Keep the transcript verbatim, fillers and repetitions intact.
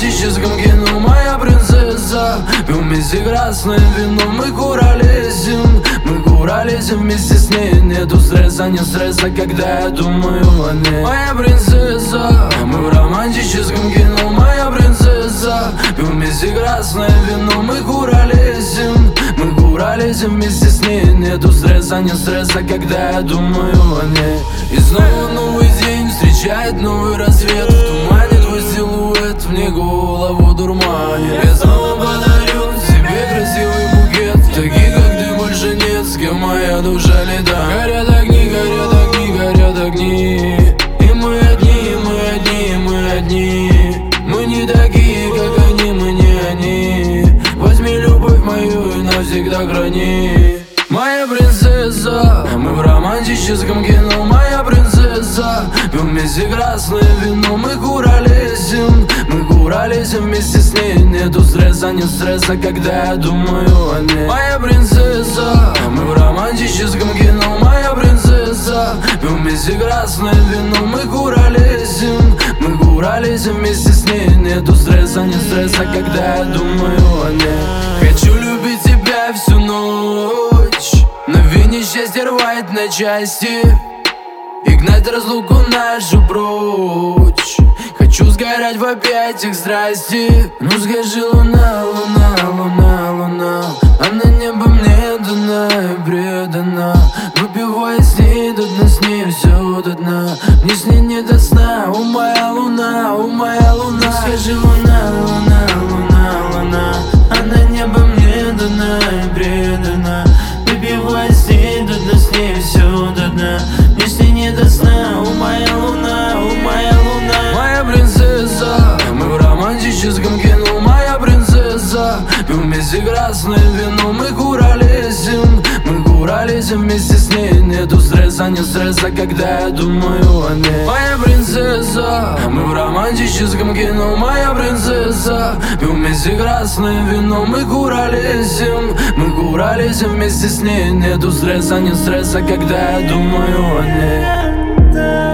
романтическом кино моя принцесса. Пил вместе красное вино, мы куролесим. Мы куролесим вместе с ней. Нету стресса, не стресса, когда я думаю о ней. Моя принцесса, мы в романтическом кино моя принцесса. Пил вместе красное вино, мы куролесим. Мы куролесим вместе с ней. Нету стресса, не стресса, когда я думаю о ней. И снова новый день встречает новый рассвет. В тумане твой силуэт, мне голову дурманит. Я снова подарю тебе красивый букет. Таких, как ты, больше нет, с кем моя душа летает. Горят огни, горят огни, горят огни. И мы одни, мы одни, мы одни. Мы не такие, как они, мы не они. Возьми любовь мою и навсегда храни. Моя принцесса, мы в романтическом кино моя принцесса. Пил вместе красное вино, мы куролесим. Мы куролесим вместе с ней. Нету стресса, не стресса, когда я думаю о ней. Моя принцесса, мы в романтическом кино моя принцесса. Пил вместе красное вино, мы куролесим. Мы куролесим вместе с ней. Нету стресса, не стресса, когда я думаю о ней. Хочу любить тебя всю ночь, но вине счастье рвать на части и гнать разлуку нашу прочь. Хочу сгорать в объятиях страсти. Ну скажи, луна, луна, луна, луна, она небо мне дана и предана. Выпивая с ней до дна, с ней все до дна. Мне с ней не до сна, о моя луна, о моя луна. Скажи, луна, луна, луна, луна, она небо мне дана и предана. Выпивая с ней до дна, с ней все до дна. Мне с ней не до сна, о моя луна, о моя луна. Моя принцесса, мы в романтическом кино моя принцесса. Пил вместе красное вино, мы куролесим. Мы куролесим вместе с ней. Нету стресса, не стресса, когда я думаю о ней. Моя принцесса, мы в романтическом кино моя принцесса. Пил вместе красное вино, мы куролесим. Мы куролесим вместе с ней. Нету стресса, не стресса, когда я думаю о ней.